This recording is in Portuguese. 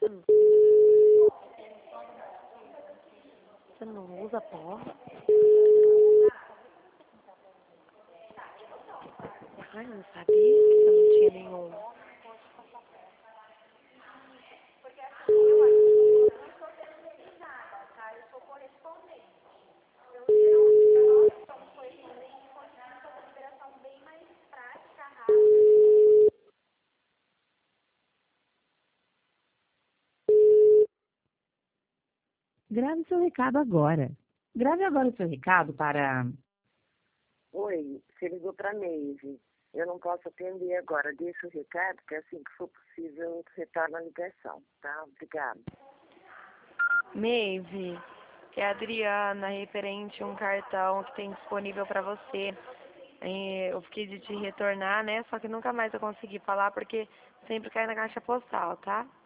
Você não usa pó? Ai, eu não sabia que eu não tinha nenhum. Grave seu recado agora. Grave agora o seu recado para... Oi, você ligou para a Neive. Eu não posso atender agora. Deixa o recado, que assim que for possível eu retorno a ligação, tá? Obrigada. Maeve, que é a Adriana, referente a um cartão que tem disponível para você. Eu fiquei de te retornar, né? Só que nunca mais eu consegui falar porque sempre cai na caixa postal, tá?